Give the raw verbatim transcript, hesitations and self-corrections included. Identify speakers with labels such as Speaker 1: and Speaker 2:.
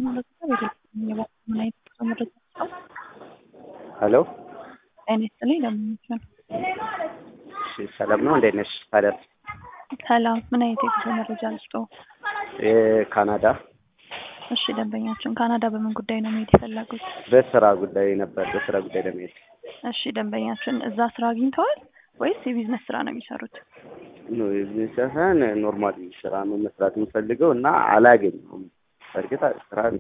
Speaker 1: ሄሎ
Speaker 2: እኔ ስለኝ ለምን
Speaker 1: እሺ ሰላም ነው እንዴት ነሽ ታዲያ
Speaker 2: ሰላም ምን አይነት የጉዞ መረጃ ልስጥዎ
Speaker 1: የካናዳ
Speaker 2: እሺ ደንበኛችን ካናዳ በምን ጉዳይ ነው መሄድ የፈለጉት
Speaker 1: በስራ ጉዳይ ነበር በስራ ጉዳይ ለመሄድ
Speaker 2: እሺ ደንበኛችን እዛ ስራ አግኝተዋል ወይስ የቢዝነስ ስራ ነው የሚሰሩት
Speaker 1: ነው የቢዝነስ ሳይሆን ኖርማል ስራ ነው መስራት የምፈልገው እና አላገኘሁም በርግጥ ስራ